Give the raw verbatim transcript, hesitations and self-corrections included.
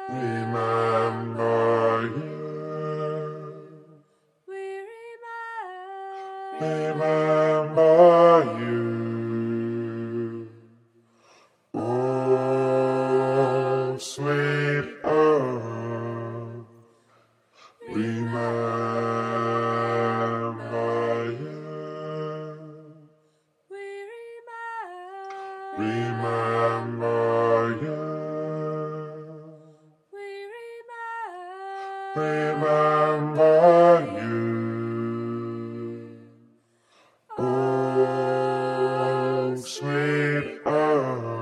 remember you. We Remember you. Oh, sweet earth, remember you. We Remember you. We Remember you. Oh, sweet earth.